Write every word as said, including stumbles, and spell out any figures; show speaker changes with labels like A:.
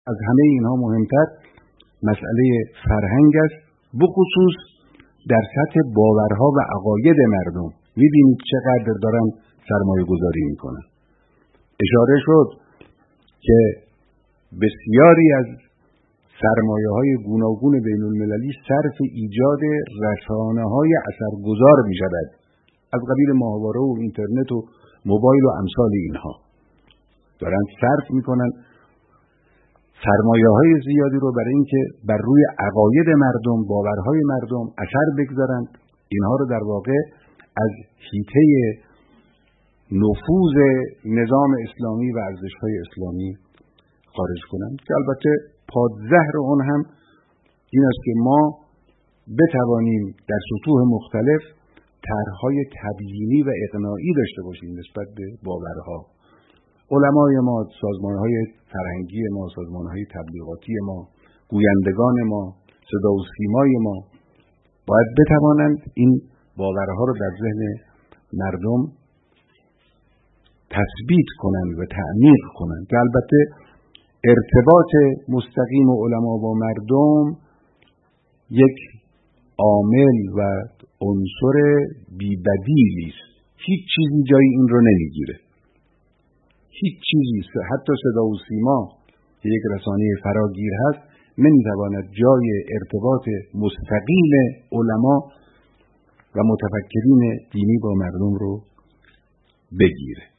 A: از همه اینها مهمتر مسئله فرهنگ است، بخصوص در سطح باورها و عقاید مردم. می‌بینید چقدر دارن سرمایه گذاری میکنن. اشاره شد که بسیاری از سرمایه‌های گوناگون بین المللی صرف ایجاد رسانه‌های اثرگذار می‌شود، از قبیل ماهواره و اینترنت و موبایل و امثال اینها. دارن صرف میکنن سرمایه‌های زیادی رو برای اینکه بر روی عقاید مردم، باورهای مردم اثر بگذارند، اینها رو در واقع از حیطه نفوذ نظام اسلامی و ارزش‌های اسلامی خارج کنند، که البته پادزهر اون هم این است که ما بتوانیم در سطوح مختلف طرح‌های تبیینی و اقناعی داشته باشیم نسبت به باورها. علمای ما، سازمان‌های فرهنگی ما، سازمان‌های تبلیغاتی ما، گویندگان ما، صدا و سیمای ما باید بتوانند این باورها رو در ذهن مردم تثبیت کنند و تعمیق کنند، که البته ارتباط مستقیم علما با مردم یک عامل و عنصر بی‌بدیلی است. هیچ چیزی جای این رو نمیگیره. هیچ چیزی، حتی صدا و سیما که یک رسانه فراگیر هست، نمیتواند جای ارتباط مستقیم علما و متفکرین دینی با مردم رو بگیره.